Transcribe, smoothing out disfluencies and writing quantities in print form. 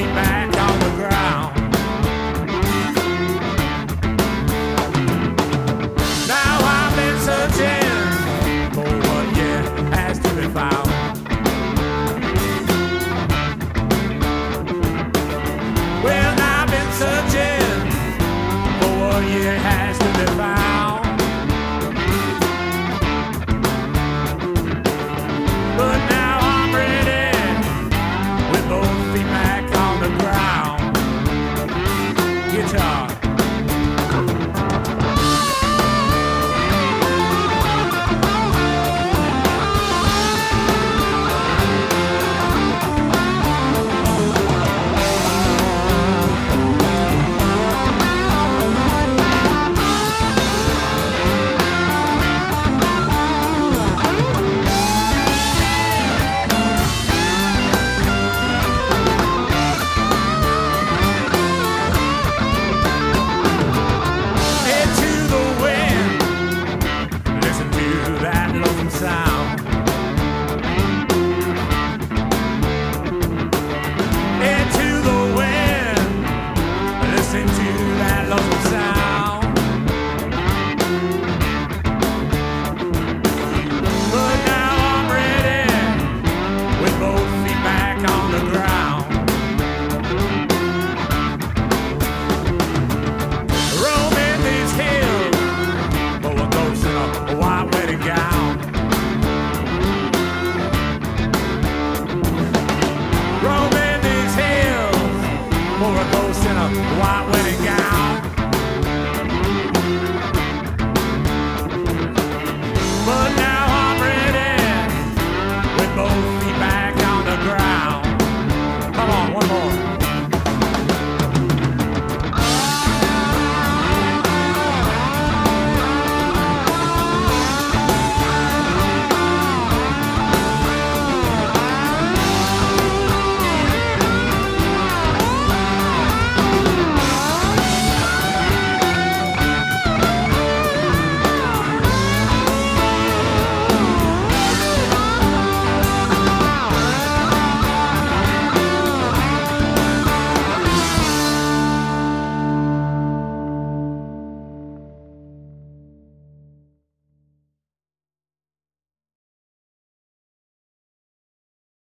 feet back on the ground. Now I've been searching for what yet has to be found. Well, I've been searching for what yet has to be found. But now I'm ready with both feet back on the ground. Guitar. For a